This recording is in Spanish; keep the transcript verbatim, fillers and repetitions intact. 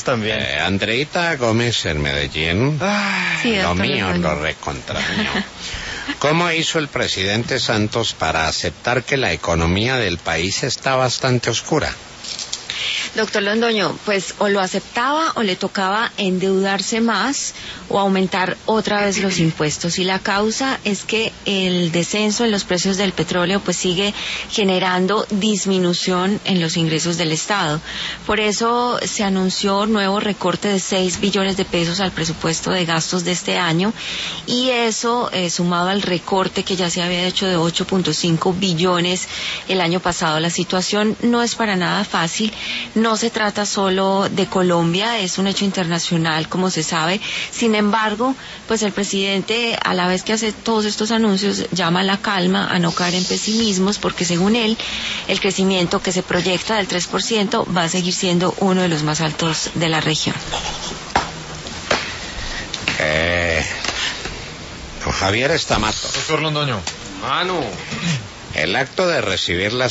también. Eh, Andreita Gómez en Medellín. Ay, Sí, Lo doctor mío, Londoño. lo recontra mío. ¿Cómo hizo el presidente Santos para aceptar que la economía del país está bastante oscura? Doctor Londoño, pues o lo aceptaba o le tocaba endeudarse más o aumentar otra vez los impuestos. Y la causa es que el descenso en los precios del petróleo pues sigue generando disminución en los ingresos del Estado. Por eso se anunció nuevo recorte de seis billones de pesos al presupuesto de gastos de este año, y eso eh, sumado al recorte que ya se había hecho de ocho punto cinco billones el año pasado. La situación no es para nada fácil. No se trata solo de Colombia, es un hecho internacional, como se sabe. Sin embargo, pues el presidente, a la vez que hace todos estos anuncios, llama a la calma, a no caer en pesimismos, porque según él, el crecimiento que se proyecta del tres por ciento va a seguir siendo uno de los más altos de la región. Eh, don Javier Estamato. Doctor Londoño. Manu. El acto de recibir las